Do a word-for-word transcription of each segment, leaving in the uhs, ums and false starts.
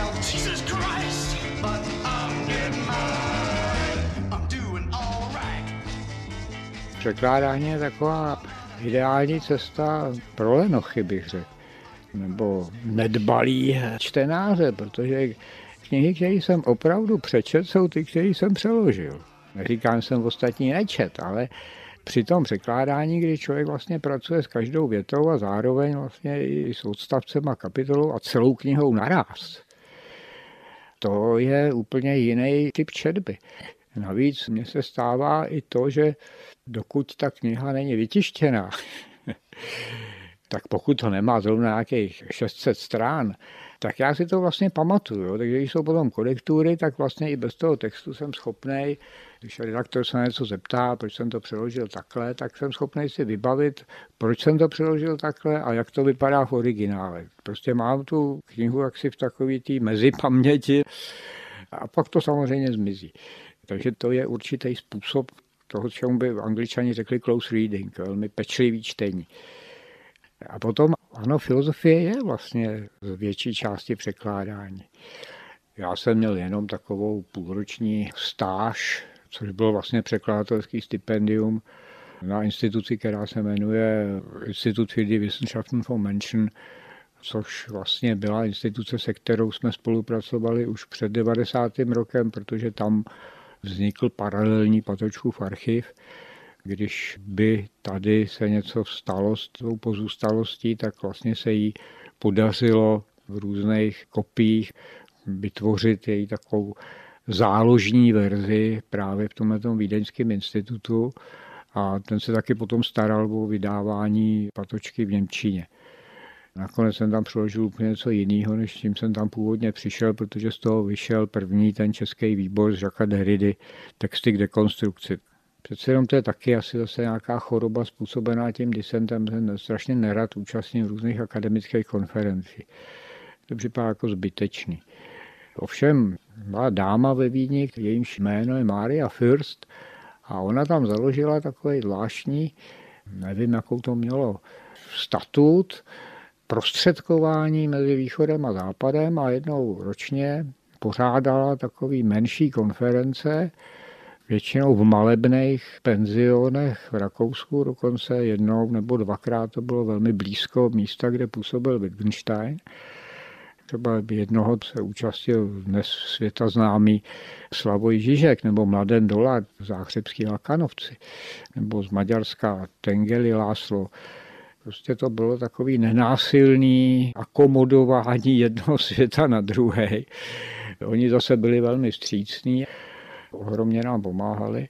Překládání je taková ideální cesta pro lenochy, bych řekl, nebo nedbalý čtenáře, protože knihy, které jsem opravdu přečet, jsou ty, které jsem přeložil. Neříkám, že jsem ostatní nečet, ale při tom překládání, kdy člověk vlastně pracuje s každou větou a zároveň vlastně i s odstavcem a kapitolou a celou knihou naráz, to je úplně jiný typ četby. Navíc mně se stává i to, že dokud ta kniha není vytištěná, tak pokud to nemá zrovna nějakých šest set strán, tak já si to vlastně pamatuju. Takže když jsou potom korektury, tak vlastně i bez toho textu jsem schopnej, když redaktor se na něco zeptá, proč jsem to přeložil takhle, tak jsem schopnej si vybavit, proč jsem to přeložil takhle a jak to vypadá v originále. Prostě mám tu knihu jaksi v takový té mezipaměti a pak to samozřejmě zmizí. Takže to je určitý způsob toho, čemu by Angličani řekli close reading, velmi pečlivý čtení. A potom, ano, filozofie je vlastně z větší části překládání. Já jsem měl jenom takovou půlroční stáž, což bylo vlastně překladatelský stipendium na instituci, která se jmenuje Institut für die Wissenschaften von Menschen, což vlastně byla instituce, se kterou jsme spolupracovali už před devadesátým rokem, protože tam vznikl paralelní Patočkův archiv. Když by tady se něco stalo s tou pozůstalostí, tak vlastně se jí podařilo v různých kopiích vytvořit její takovou záložní verzi právě v tomto Vídeňském institutu a ten se taky potom staral o vydávání Patočky v němčině. Nakonec jsem tam přeložil úplně něco jiného, než tím jsem tam původně přišel, protože z toho vyšel první ten český výbor z Jacquesa Derrida, texty k dekonstrukci. Přece jenom to je taky asi zase nějaká choroba způsobená tím disentem, jsem strašně nerad účastním různých akademických konferencí. To připadá jako zbytečný. Ovšem byla dáma ve Vídni, jejímž jméno je Maria Fürst a ona tam založila takový zvláštní, nevím, jakou to mělo, statut, prostředkování mezi východem a západem a jednou ročně pořádala takový menší konference, většinou v malebných penzionech v Rakousku, dokonce jednou nebo dvakrát to bylo velmi blízko místa, kde působil Wittgenstein. Třeba jednoho se účastil dnes světa známý Slavoj Žižek nebo Mladen Dolar, záhřebský Lakanovci, nebo z Maďarska Tengeli László. Prostě to bylo takový nenásilný akomodování jednoho světa na druhý. Oni zase byli velmi vstřícní, ohromně nám pomáhali.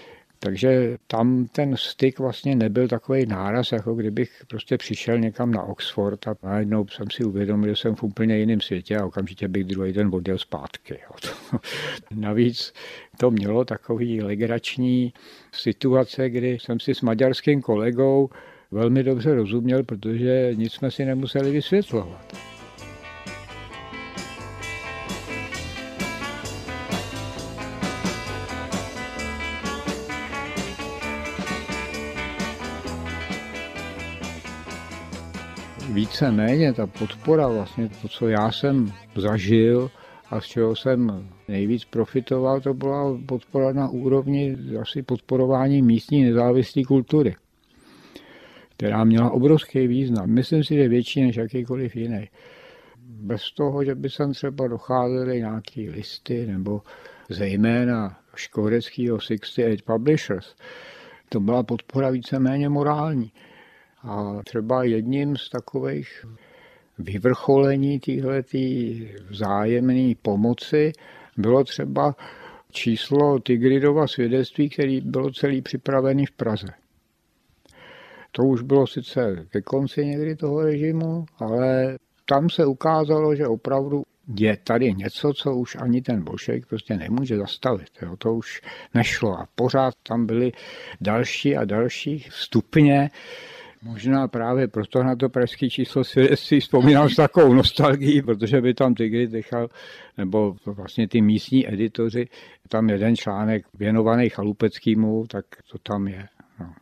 Takže tam ten styk vlastně nebyl takový náraz, jako kdybych prostě přišel někam na Oxford a najednou jsem si uvědomil, že jsem v úplně jiném světě a okamžitě bych druhý den odjel zpátky. Navíc to mělo takový legrační situace, kdy jsem si s maďarským kolegou velmi dobře rozuměl, protože nic jsme si nemuseli vysvětlovat. Víceméně ta podpora, vlastně to, co já jsem zažil a z čeho jsem nejvíc profitoval, to byla podpora na úrovni asi podporování místní nezávislé kultury, která měla obrovský význam. Myslím si, že větší než jakýkoliv jiný. Bez toho, že by sem třeba docházely nějaké listy nebo zejména škoreckého šedesát osm Publishers, to byla podpora víceméně morální. A třeba jedním z takových vyvrcholení téhletý vzájemné pomoci bylo třeba číslo Tigridova svědectví, který bylo celý připravený v Praze. To už bylo sice ke konci někdy toho režimu, ale tam se ukázalo, že opravdu je tady něco, co už ani ten bolševik prostě nemůže zastavit. Jo, to už nešlo a pořád tam byly další a další stupně. Možná právě proto na to pražské číslo svědectví vzpomínám s takovou nostalgií, protože by tam Tigrid nechal, nebo vlastně ty místní editoři, tam jeden článek věnovaný Chalupeckému, tak to tam je. No.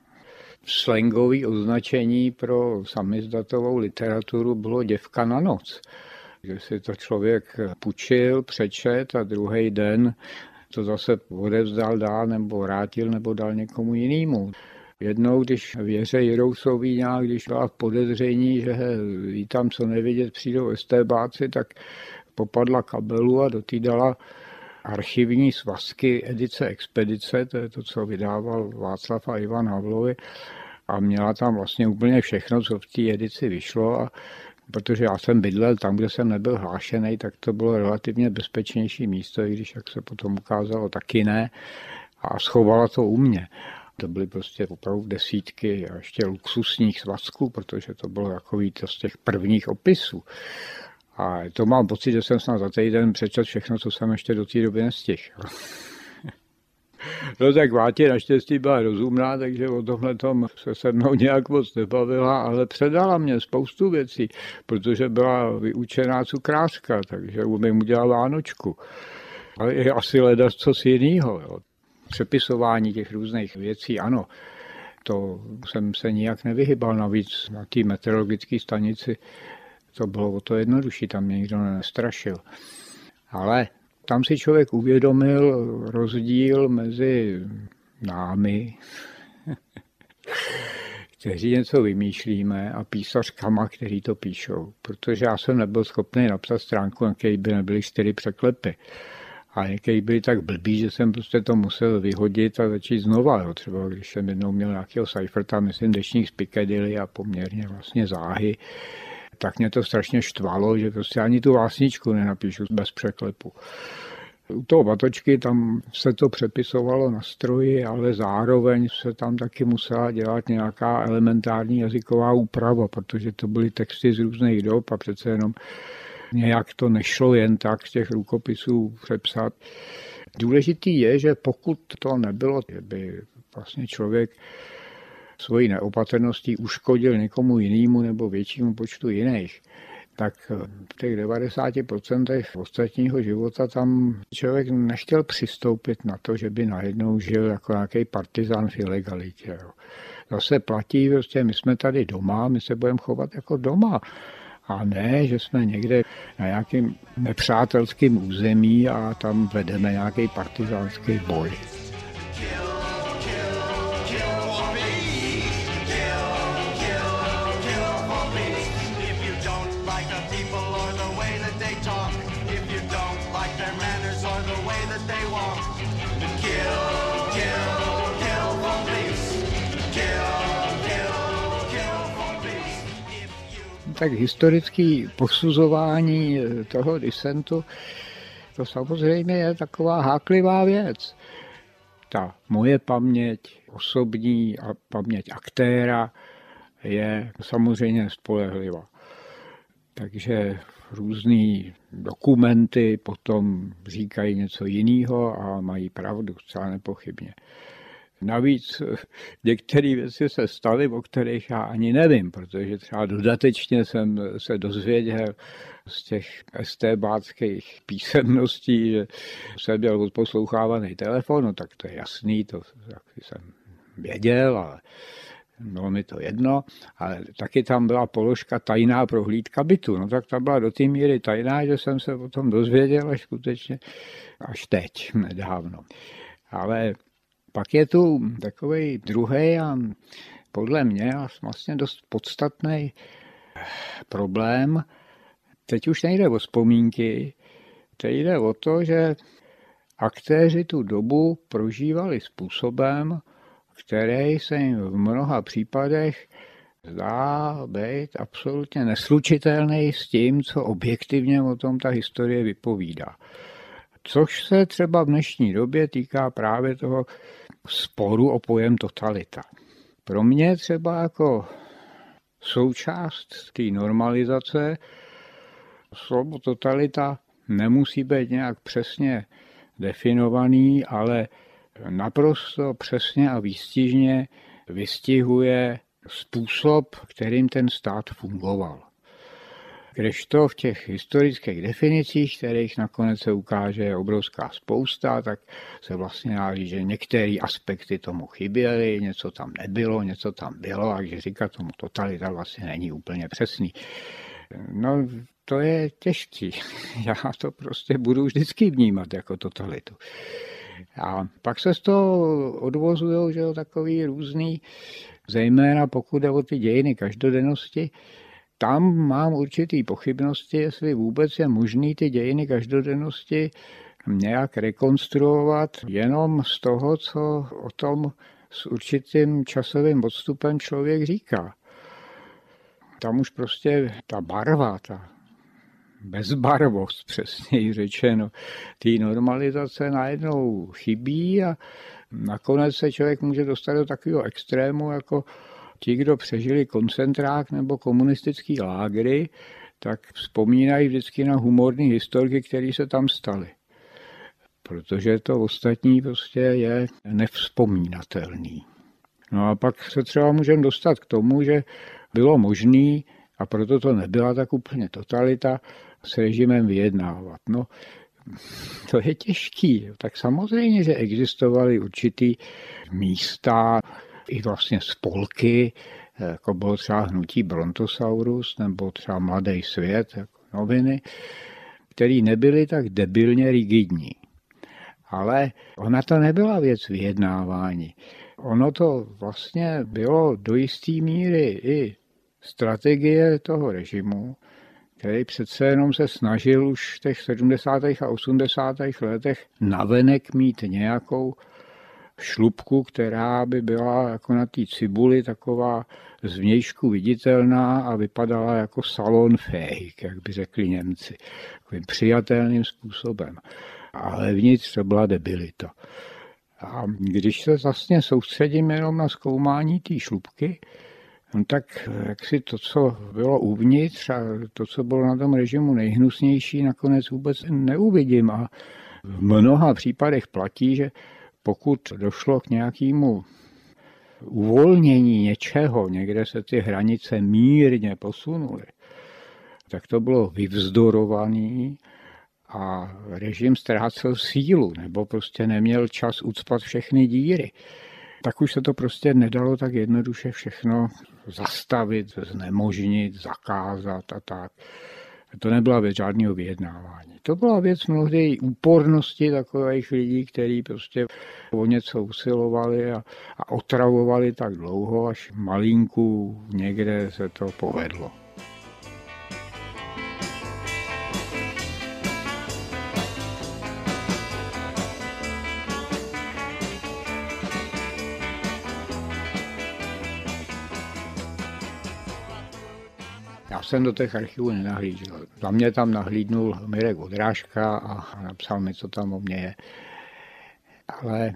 Slangový označení pro samizdatovou literaturu bylo děvka na noc. že si to člověk půjčil, přečet a druhý den to zase odevzdal dál nebo vrátil nebo dal někomu jinému. Jednou, když Věře Jirousový nějak, když byla v podezření, že jí tam co nevidět přijdou estébáci, tak popadla kabelu a do té dala archivní svazky edice Expedice, to je to, co vydával Václav a Ivan Havlovi, a měla tam vlastně úplně všechno, co v té edici vyšlo, a protože já jsem bydlel tam, kde jsem nebyl hlášený, tak to bylo relativně bezpečnější místo, i když, jak se potom ukázalo, taky ne, a schovala to u mě. To byly prostě opravdu desítky a ještě luxusních svazků, protože to bylo takový to z těch prvních opisů. A to mám pocit, že jsem snad za týden přečetl všechno, co jsem ještě do té doby nestihl. No tak Vátě naštěstí byla rozumná, takže o tomhle tom se se mnou nějak moc nebavila, ale předala mě spoustu věcí, protože byla vyučená cukrářka, takže umím udělat vánočku. Ale je asi ledas co jinýho. Jo. Přepisování těch různých věcí, ano, to jsem se nijak nevyhybal, navíc na té meteorologické stanici to bylo o to jednodušší, tam mě nikdo nestrašil. Ale tam si člověk uvědomil rozdíl mezi námi, kteří něco vymýšlíme, a písařkama, kteří to píšou. Protože já jsem nebyl schopný napsat stránku, na které by nebyly čtyři překlepy. A někdy byli tak blbý, že jsem prostě to musel vyhodit a začít znova. Jo. Třeba když jsem jednou měl nějakého Seiferta, myslím Dešník z Piccadilly a poměrně vlastně záhy, tak mě to strašně štvalo, že prostě ani tu básničku nenapíšu bez překlepu. U toho Batočky tam se to přepisovalo na stroji, ale zároveň se tam taky musela dělat nějaká elementární jazyková úprava, protože to byly texty z různých dob a přece jenom nějak to nešlo jen tak z těch rukopisů přepsat. Důležitý je, že pokud to nebylo, že by vlastně člověk svojí neopatrností uškodil někomu jinému nebo většímu počtu jiných, tak v těch devadesáti procentech ostatního života tam člověk nechtěl přistoupit na to, že by najednou žil jako nějaký partizán v ilegalitě. Zase platí, prostě my jsme tady doma, my se budeme chovat jako doma. A ne, že jsme někde na nějakém nepřátelském území a tam vedeme nějaký partizánský boj. Tak historické posuzování toho disentu, to samozřejmě je taková háklivá věc. Ta moje paměť, osobní a paměť aktéra je samozřejmě spolehlivá. Takže různý dokumenty potom říkají něco jiného a mají pravdu, zcela nepochybně. Navíc některé věci se staly, o kterých já ani nevím, protože třeba dodatečně jsem se dozvěděl z těch estébáckých písemností, že jsem měl odposlouchávaný telefon, no tak to je jasný, to jsem věděl, ale bylo mi to jedno, ale taky tam byla položka tajná prohlídka bytu, no tak ta byla do té míry tajná, že jsem se o tom dozvěděl až skutečně až teď, nedávno. Ale pak je tu takový druhý a podle mě vlastně dost podstatný problém. Teď už nejde o vzpomínky, teď jde o to, že aktéři tu dobu prožívali způsobem, který se jim v mnoha případech zdá být absolutně neslučitelný s tím, co objektivně o tom ta historie vypovídá. Což se třeba v dnešní době týká právě toho sporu o pojem totalita. Pro mě třeba jako součást té normalizace slovo totalita nemusí být nějak přesně definovaný, ale naprosto přesně a výstižně vystihuje způsob, kterým ten stát fungoval. Kdežto v těch historických definicích, kterých nakonec se ukáže je obrovská spousta, tak se vlastně dá říct, že některé aspekty tomu chyběly, něco tam nebylo, něco tam bylo, a když říkat tomu totalita vlastně není úplně přesný. No, to je těžký. Já to prostě budu vždycky vnímat jako totalitu. A pak se z toho odvozují, že jo, takový různý, zejména pokud jde o ty dějiny každodennosti, tam mám určitý pochybnosti, jestli vůbec je možný ty dějiny každodennosti nějak rekonstruovat jenom z toho, co o tom s určitým časovým odstupem člověk říká. Tam už prostě ta barva, ta bezbarvost, přesněji řečeno, té normalizace najednou chybí a nakonec se člověk může dostat do takového extrému, jako ti, kdo přežili koncentrák nebo komunistický lágry, tak vzpomínají vždycky na humorní historky, které se tam staly. Protože to ostatní prostě je nevzpomínatelný. No a pak se třeba můžeme dostat k tomu, že bylo možné, a proto to nebyla tak úplně totalita, s režimem vyjednávat. No, to je těžký. Tak samozřejmě, že existovaly určitý místa, i vlastně spolky, jako bylo třeba hnutí Brontosaurus nebo třeba Mladý svět, jako noviny, které nebyly tak debilně rigidní. Ale ona to nebyla věc vyjednávání. Ono to vlastně bylo do jisté míry i strategie toho režimu, který přece jenom se snažil už v těch sedmdesátých a osmdesátých letech navenek mít nějakou šlupku, která by byla jako na té cibuli taková zvnějšku viditelná a vypadala jako salonfähig, jak by řekli Němci, takovým přijatelným způsobem. Ale vnitř to byla debilita. A když se vlastně soustředím jenom na zkoumání té šlupky, no tak jak si to, co bylo uvnitř a to, co bylo na tom režimu nejhnusnější, nakonec vůbec neuvidím. A v mnoha případech platí, že pokud došlo k nějakému uvolnění něčeho, někde se ty hranice mírně posunuly, tak to bylo vyvzdorovaný a režim ztrácel sílu nebo prostě neměl čas ucpat všechny díry. Tak už se to prostě nedalo tak jednoduše všechno zastavit, znemožnit, zakázat a tak. To nebyla věc žádného vyjednávání. To byla věc mnohdy úpornosti takových lidí, kteří prostě o něco usilovali a, a otravovali tak dlouho, až malinku někde se to povedlo. Já jsem do těch archivů nenahlížel. Za mě tam nahlídnul Mirek Odrážka a napsal mi, co tam o mě je. Ale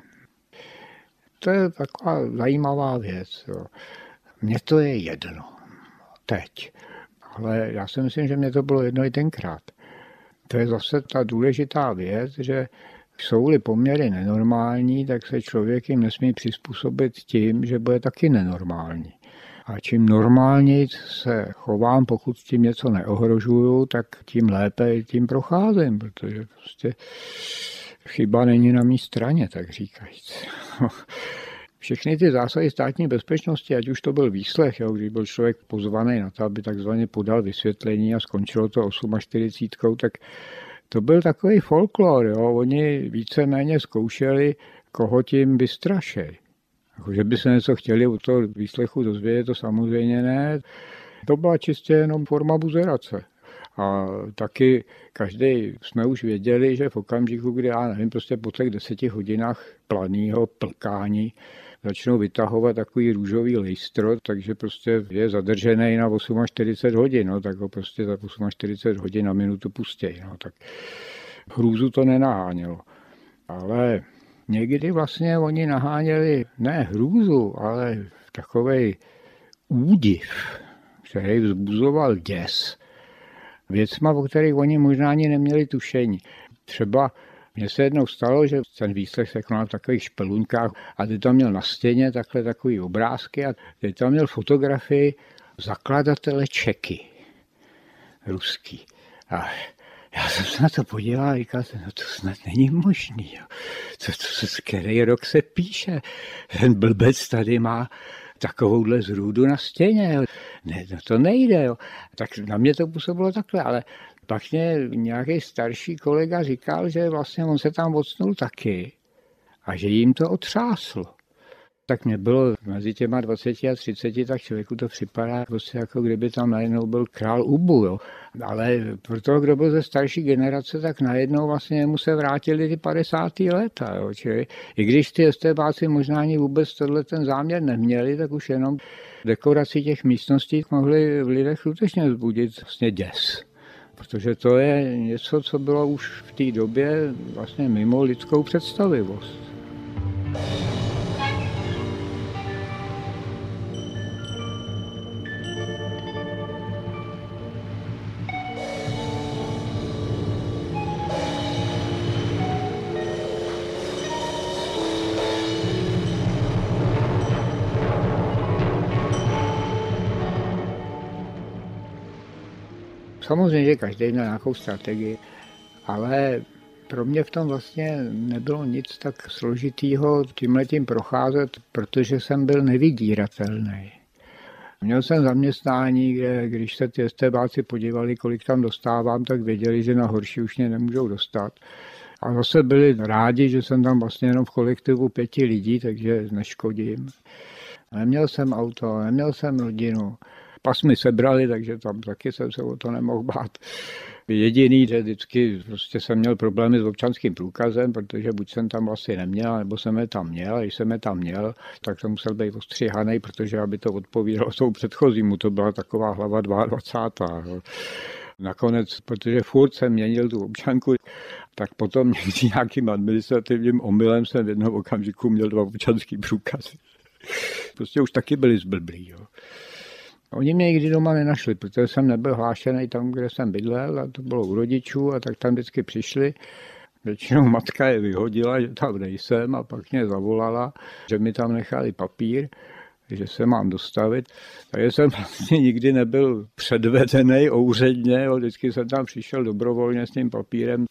to je taková zajímavá věc. Jo. Mně to je jedno. Teď. Ale já si myslím, že mě to bylo jedno i tenkrát. To je zase ta důležitá věc, že jsou-li poměry nenormální, tak se člověk jim nesmí přizpůsobit tím, že bude taky nenormální. A čím normálněji se chovám, pokud tím něco neohrožuju, tak tím lépe tím procházím, protože prostě chyba není na mé straně, tak říkajíc. Všechny ty zásahy státní bezpečnosti, ať už to byl výslech, jo, když byl člověk pozvaný na to, aby takzvaně podal vysvětlení a skončilo to čtyřicet osm, tak to byl takový folklor. Jo. Oni víceméně zkoušeli, koho tím vystrašejí. Že by se něco chtěli od toho výslechu dozvědět, to samozřejmě ne. To byla čistě jenom forma buzerace. A taky každý jsme už věděli, že v okamžiku, kdy já nevím, prostě po těch deseti hodinách planého plkání začnou vytahovat takový růžový lejstro, takže prostě je zadržený na čtyřicet osm hodin, no, tak ho prostě za čtyřicet osm hodin na minutu pustěj. No, tak hrůzu to nenahánělo. Ale někdy vlastně oni naháněli ne hrůzu, ale takovej údiv, který vzbuzoval děs. Věcma, o kterých oni možná ani neměli tušení. Třeba mně se jednou stalo, že ten výslech se konal v takových špeluňkách a ty tam měl na stěně takhle takový obrázky a ty tam měl fotografii zakladatele Čeky ruský. A já jsem se na to podíval a říkal jsem, no to snad není možný. Jo. Co, co, z který rok se píše? Ten blbec tady má takovouhle zrůdu na stěně. Ne, no to nejde. Jo. Tak na mě to působilo takhle, ale pak mě nějaký starší kolega říkal, že vlastně on se tam odstnul taky a že jim to otřáslo. Tak mě bylo mezi těma dvaceti a třiceti, tak člověku to připadá prostě jako kdyby tam najednou byl král Ubu. Jo. Ale pro toho, kdo byl ze starší generace, tak najednou vlastně mu se vrátili ty padesátá léta. Jo. Čili i když ty estébáci možná ani vůbec tohle ten záměr neměli, tak už jenom dekoraci těch místností mohli v lidech skutečně vzbudit vlastně děs. Protože to je něco, co bylo už v té době vlastně mimo lidskou představivost. Samozřejmě, že každý měl nějakou strategii, ale pro mě v tom vlastně nebylo nic tak složitýho tímhletím procházet, protože jsem byl nevydíratelný. Měl jsem zaměstnání, kde když se ty estébáci podívali, kolik tam dostávám, tak věděli, že na horší už mě nemůžou dostat. A zase byli rádi, že jsem tam vlastně jenom v kolektivu pěti lidí, takže neškodím. Neměl jsem auto, neměl jsem rodinu. Pas mi sebrali, takže tam taky jsem se o to nemohl bát. Jediný, že vždycky prostě jsem měl problémy s občanským průkazem, protože buď jsem tam asi neměl, nebo jsem je tam měl. A když jsem je tam měl, tak jsem musel být ostříhaný, protože aby to odpovídalo tomu předchozímu. To byla taková hlava dvacátá druhá Nakonec, protože furt jsem měnil tu občanku, tak potom někdy nějakým administrativním omylem jsem v jednom okamžiku měl dva občanský průkazy. Prostě už taky byli zblblí. Jo. Oni mě nikdy doma nenašli, protože jsem nebyl hlášený tam, kde jsem bydlel, a to bylo u rodičů, a tak tam vždycky přišli. Většinou matka je vyhodila, že tam nejsem, a pak mě zavolala, že mi tam nechali papír, že se mám dostavit. Takže jsem vlastně nikdy nebyl předvedený úředně, vždycky jsem tam přišel dobrovolně s tím papírem.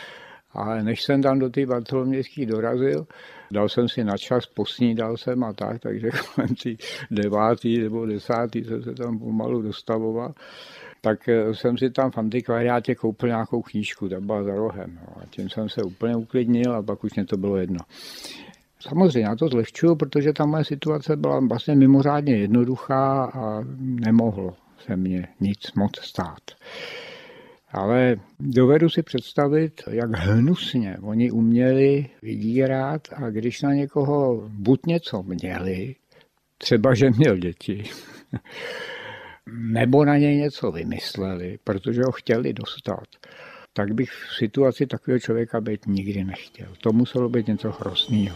A než jsem tam do té Bartolomějské dorazil, dal jsem si na čas, posnídal jsem a tak, takže kolem té devátý nebo desátý jsem se tam pomalu dostavoval. Tak jsem si tam v antikvariátě koupil nějakou knížku, ta byla za rohem. No. A tím jsem se úplně uklidnil a pak už mě to bylo jedno. Samozřejmě já to zlehčuju, protože ta moje situace byla vlastně mimořádně jednoduchá a nemohlo se mě nic moc stát. Ale dovedu si představit, jak hnusně oni uměli vydírat, a když na někoho buď něco měli, třeba že měl děti, nebo na něj něco vymysleli, protože ho chtěli dostat, tak bych v situaci takového člověka být nikdy nechtěl. To muselo být něco hrozného.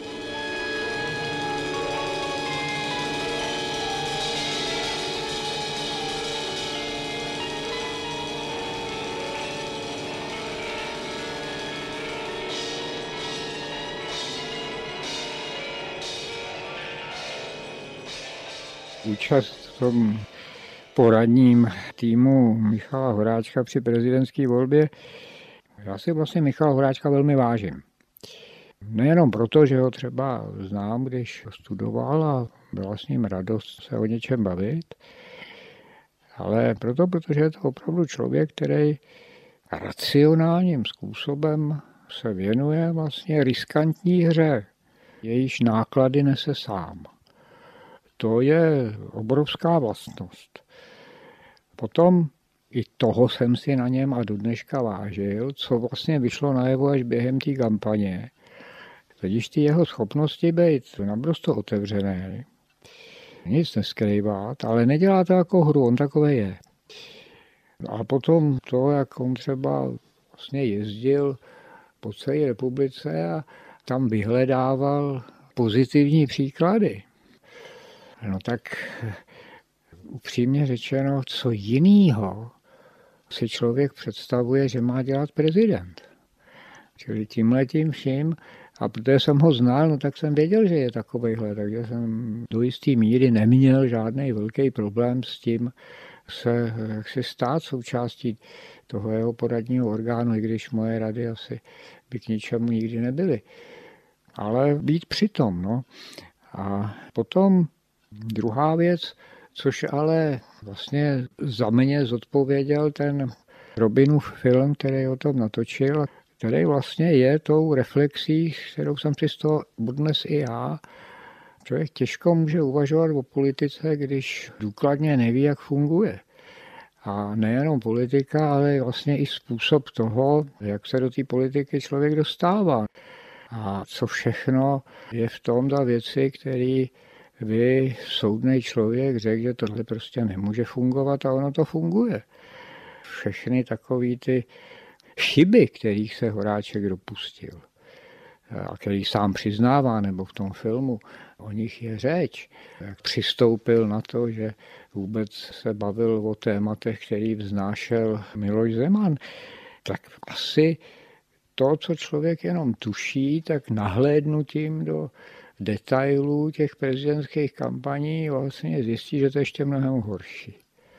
Účast v tom poradním týmu Michala Horáčka při prezidentské volbě. Já si vlastně Michala Horáčka velmi vážím. Nejenom proto, že ho třeba znám, když studoval a byla s ním radost se o něčem bavit, ale proto, protože je to opravdu člověk, který racionálním způsobem se věnuje vlastně riskantní hře, jejíž náklady nese sám. To je obrovská vlastnost. Potom i toho jsem si na něm a do dneška vážil, co vlastně vyšlo najevo až během té kampaně. Totiž ty jeho schopnosti být naprosto otevřené, nic neskrývat, ale nedělá to jako hru, on takový je. A potom to, jak on třeba vlastně jezdil po celé republice a tam vyhledával pozitivní příklady. No tak upřímně řečeno, co jinýho si člověk představuje, že má dělat prezident. Čili tímhletím vším, a protože jsem ho znal, no tak jsem věděl, že je takovejhle, takže jsem do jisté míry neměl žádný velký problém s tím se jaksi stát součástí toho jeho poradního orgánu, i když moje rady asi by k ničemu nikdy nebyly. Ale být přitom, no. A potom Druhá věc, což ale vlastně za mě zodpověděl ten Robinův film, který o tom natočil, který vlastně je tou reflexí, kterou jsem si z toho odnes i já. Člověk těžko může uvažovat o politice, když důkladně neví, jak funguje. A nejenom politika, ale vlastně i způsob toho, jak se do té politiky člověk dostává. A co všechno je v tom za věci, které by soudný člověk řekl, že tohle prostě nemůže fungovat a ono to funguje. Všechny takové ty chyby, kterých se Horáček dopustil a který sám přiznává, nebo v tom filmu o nich je řeč, jak přistoupil na to, že vůbec se bavil o tématech, který vznášel Miloš Zeman, tak asi to, co člověk jenom tuší, tak nahlédnutím do detailů těch prezidentských kampaní vlastně zjistí, že to je ještě mnohem horší.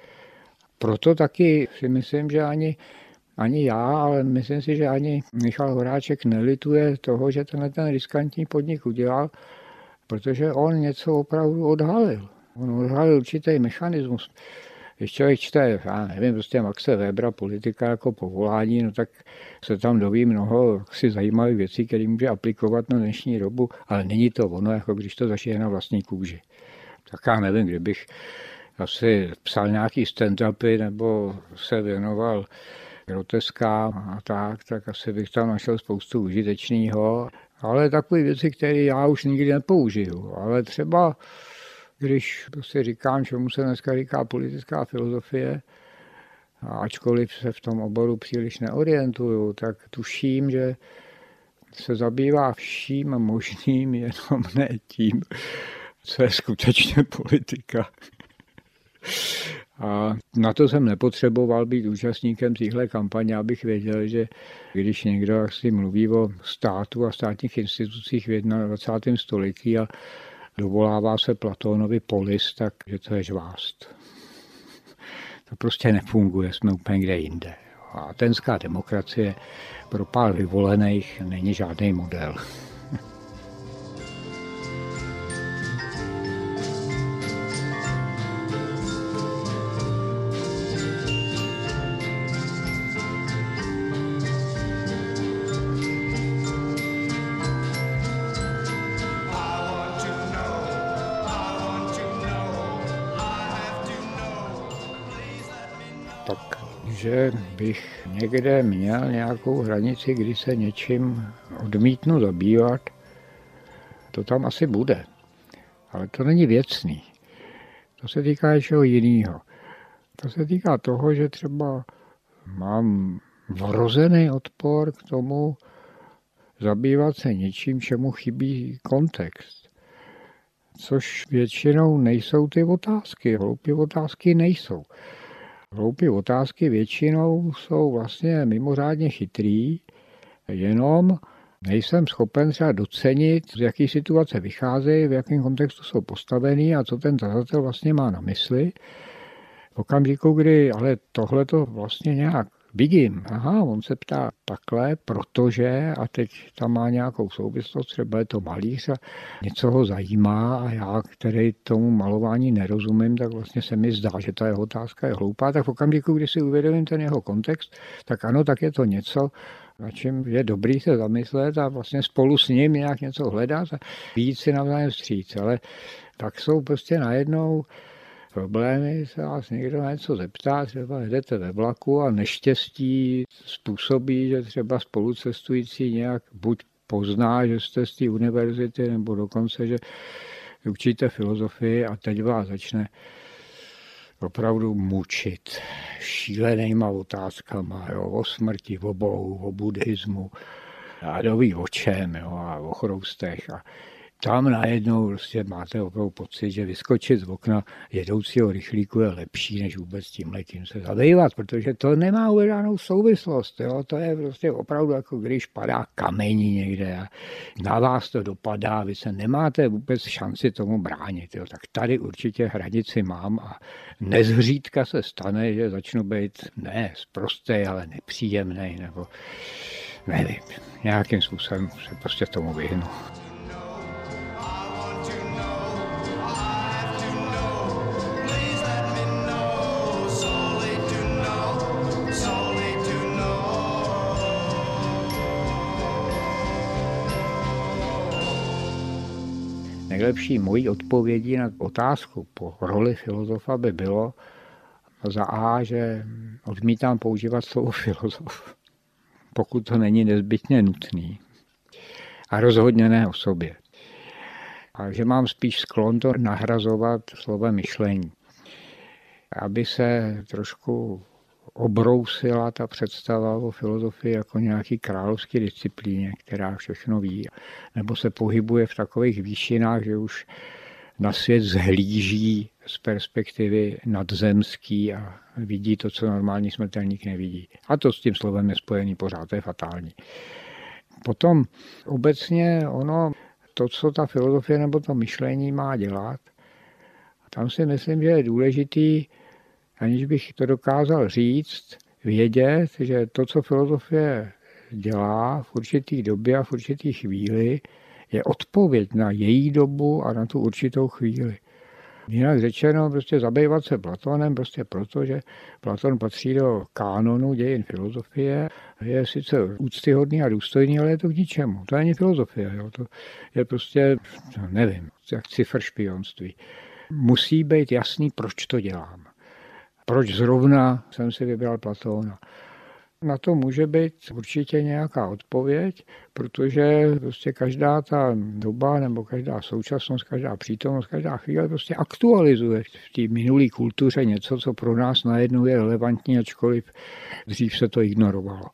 Proto taky si myslím, že ani, ani já, ale myslím si, že ani Michal Horáček nelituje toho, že tenhle ten riskantní podnik udělal, protože on něco opravdu odhalil. On odhalil určitý mechanismus. Když člověk čte, já nevím, prostě Maxe Webera, politika jako povolání, no tak se tam doví mnoho si zajímavých věcí, které může aplikovat na dnešní dobu, ale není to ono, jako když to zažije na vlastní kůži. Tak já nevím, kdybych asi psal nějaký stand-upy nebo se věnoval groteskám a tak, tak asi bych tam našel spoustu užitečného, ale takové věci, které já už nikdy nepoužiju. Ale třeba když si říkám, čemu se dneska říká politická filozofie, a ačkoliv se v tom oboru příliš neorientuju, tak tuším, že se zabývá vším možným, jenom ne tím, co je skutečně politika. A na to jsem nepotřeboval být účastníkem téhle kampaně, abych věděl, že když někdo si mluví o státu a státních institucích v dvacátém prvním století a dovolává se Platónovi polis, tak že to je žvást. To prostě nefunguje, jsme úplně kde jinde. A atenská demokracie pro pár vyvolených není žádný model. Že bych někde měl nějakou hranici, kdy se něčím odmítnu zabývat, to tam asi bude. Ale to není věcný. To se týká něčeho jiného. To se týká toho, že třeba mám vrozený odpor k tomu zabývat se něčím, čemu chybí kontext. Což většinou nejsou ty otázky. Hloupé otázky nejsou. Hloupé otázky většinou jsou vlastně mimořádně chytrý, jenom nejsem schopen třeba docenit, z jaký situace vycházejí, v jakém kontextu jsou postavený a co ten tazatel vlastně má na mysli. V okamžiku, kdy ale tohle to vlastně nějak vidím, aha, on se ptá takhle, protože, a teď tam má nějakou souvislost, třeba je to malíř a něco ho zajímá a já, který tomu malování nerozumím, tak vlastně se mi zdá, že ta jeho otázka je hloupá, tak v okamžiku, kdy si uvědomím ten jeho kontext, tak ano, tak je to něco, na čem je dobrý se zamyslet a vlastně spolu s ním nějak něco hledat a víc si navzájem vstříc, ale tak jsou prostě najednou problémy, se vás někdo na něco zeptá, třeba jedete ve vlaku a neštěstí způsobí, že třeba spolucestující nějak buď pozná, že jste z té univerzity, nebo dokonce, že učíte filozofii a teď vás začne opravdu mučit šílenýma otázkama, jo, o smrti, o Bohu, o buddhismu a doví o čem, jo, a o chroustech. A tam najednou prostě máte opravdu pocit, že vyskočit z okna jedoucího rychlíku je lepší, než vůbec tímhletím se zabývat, protože to nemá vůbec žádnou souvislost. Jo? To je prostě opravdu jako když padá kamení někde a na vás to dopadá, vy se nemáte vůbec šanci tomu bránit. Jo? Tak tady určitě hranici mám a nezřídka se stane, že začnu být ne sprostej, ale nepříjemnej, nebo nevím, nějakým způsobem se prostě tomu vyhnu. nejlepší mojí odpovědí na otázku po roli filozofa by bylo za A, že odmítám používat slovo filozof, pokud to není nezbytně nutný. A rozhodně ne o sobě. A že mám spíš sklon to nahrazovat slovem myšlení. Aby se trošku obrousila ta představa o filozofii jako nějaký královský disciplíně, která všechno ví, nebo se pohybuje v takových výšinách, že už na svět zhlíží z perspektivy nadzemský a vidí to, co normální smrtelník nevidí. A to s tím slovem je spojený pořád, to je fatální. Potom obecně ono, to, co ta filozofie nebo to myšlení má dělat, tam si myslím, že je důležitý, aniž bych to dokázal říct, vědět, že to, co filozofie dělá v určitý době a v určitý chvíli, je odpověď na její dobu a na tu určitou chvíli. Jinak řečeno, prostě zabývat se Platonem, prostě proto, že Platon patří do kánonu dějin filozofie, je sice úctyhodný a důstojný, ale je to k ničemu. To není filozofie, jo? To je prostě, nevím, jak cifr špionství. Musí být jasný, proč to dělám. Proč zrovna jsem si vybral Platóna. Na to může být určitě nějaká odpověď, protože prostě každá ta doba nebo každá současnost, každá přítomnost, každá chvíle prostě aktualizuje v té minulé kultuře něco, co pro nás najednou je relevantní, ačkoliv dřív se to ignorovalo.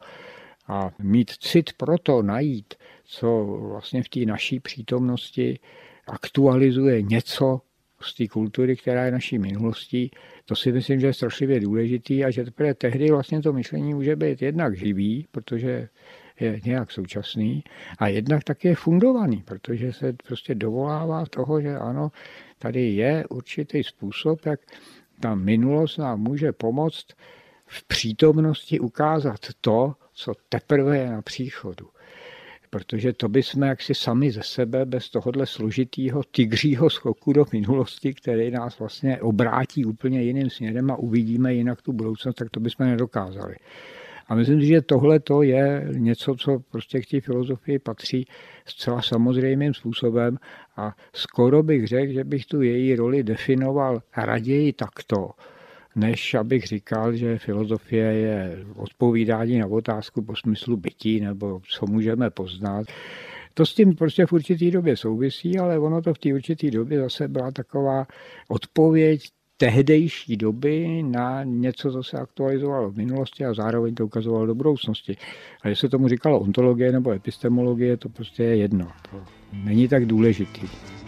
A mít cit pro to najít, co vlastně v té naší přítomnosti aktualizuje něco z té kultury, která je naší minulostí, to si myslím, že je strašlivě důležitý a že teprve tehdy vlastně to myšlení může být jednak živý, protože je nějak současný, a jednak taky je fundovaný, protože se prostě dovolává toho, že ano, tady je určitý způsob, jak ta minulost nám může pomoct v přítomnosti ukázat to, co teprve je na příchodu. Protože to bychom jaksi sami ze sebe bez tohohle složitýho tygřího skoku do minulosti, který nás vlastně obrátí úplně jiným směrem a uvidíme jinak tu budoucnost, tak to bychom nedokázali. A myslím si, že tohle to je něco, co prostě k té filozofii patří zcela samozřejmým způsobem a skoro bych řekl, že bych tu její roli definoval raději takto, než abych říkal, že filozofie je odpovídání na otázku po smyslu bytí nebo co můžeme poznat. To s tím prostě v určitý době souvisí, ale ono to v té určité době zase byla taková odpověď tehdejší doby na něco, co se aktualizovalo v minulosti a zároveň to ukazovalo do budoucnosti. A jestli tomu říkalo ontologie nebo epistemologie, to prostě je jedno. To není tak důležitý.